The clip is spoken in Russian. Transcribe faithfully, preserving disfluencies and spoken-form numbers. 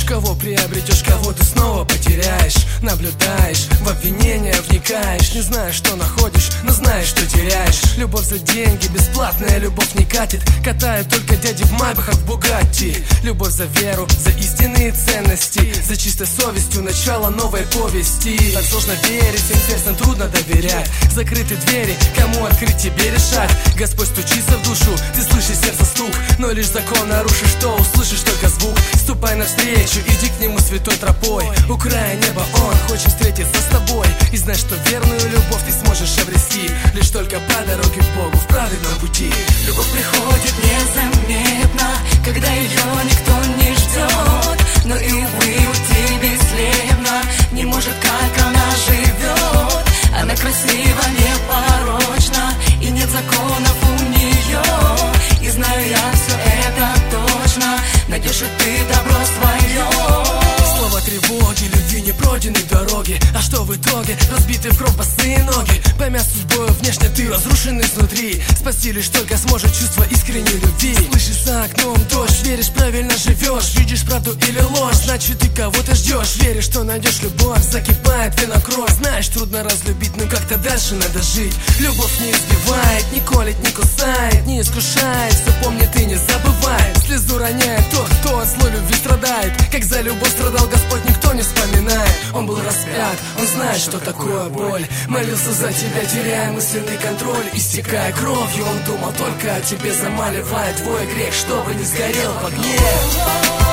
кого приобретешь, кого ты снова потеряешь. Наблюдаешь, в обвинения вникаешь, не знаешь, что находишь, но знаешь, что теряешь. Любовь за деньги, бесплатная любовь не катит. Катают только дяди в Майбахах, в Бугатти. Любовь за веру, за истинные ценности, за чистой совестью начало новой повести. Так сложно верить, всем сердцем трудно доверять. Закрыты двери, кому открыть, тебе решать. Господь стучится в душу, ты слышишь сердце стук, но лишь закон нарушишь, что услышишь только звук. Ступай навстречу, иди к нему святой тропой. У края неба он хочет встретиться с тобой. И знай, что верную любовь ты сможешь обрести лишь только по дороге к Богу в праведном пути. Любовь приходит незаметно, когда ее никто не ждет. Но и увы, уйти бесследно не может, как она живет. Она красива, непорочна, и нет законов у нее. И знаю я все это точно, найдешь и ты добро свое. Слово тревоги, любви не пройдены дороги. А что в итоге? Разбиты в кровь босые ноги. Поймя судьбою внешне ты разрушен изнутри. Спасти лишь только сможет чувство искренней любви. Слышишь за окном дождь, веришь, правильно живешь. Видишь правду или ложь, значит ты кого-то ждешь. Веришь, что найдешь любовь, закипает вино кровь. Знаешь, трудно разлюбить, но как-то дальше надо жить. Любовь не избивает, не колет, не кусает, не искушает. Все помни, ты не забывай. Слезу роняет тот, кто от злой любви страдает. Как за любовь страдал Господь, никто не вспоминает. Он был распят, он знает, что такое боль. Молился за тебя, теряя мысленный контроль. Истекая кровью, он думал только о тебе, замаливая твой грех, чтобы не сгорел в огне.